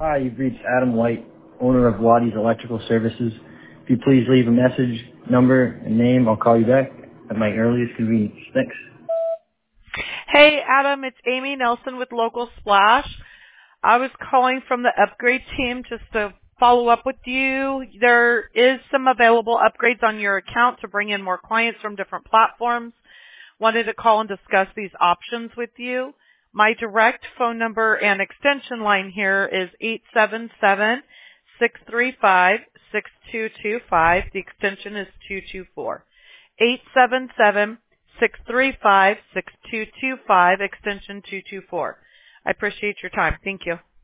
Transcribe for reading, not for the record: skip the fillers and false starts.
Hi, you've reached Adam White, owner of Waddy's Electrical Services. If you please leave a message, number, and name, I'll call you back at my earliest convenience. Thanks. Hey, Adam, it's Amy Nelson with Local Splash. I was calling from the upgrade team just to follow up with you. There is some available upgrades on your account to bring in more clients from different platforms. Wanted to call and discuss these options with you. My direct phone number and extension line here is 877-635-6225. The extension is 224. 877-635-6225, extension 224. I appreciate your time. Thank you.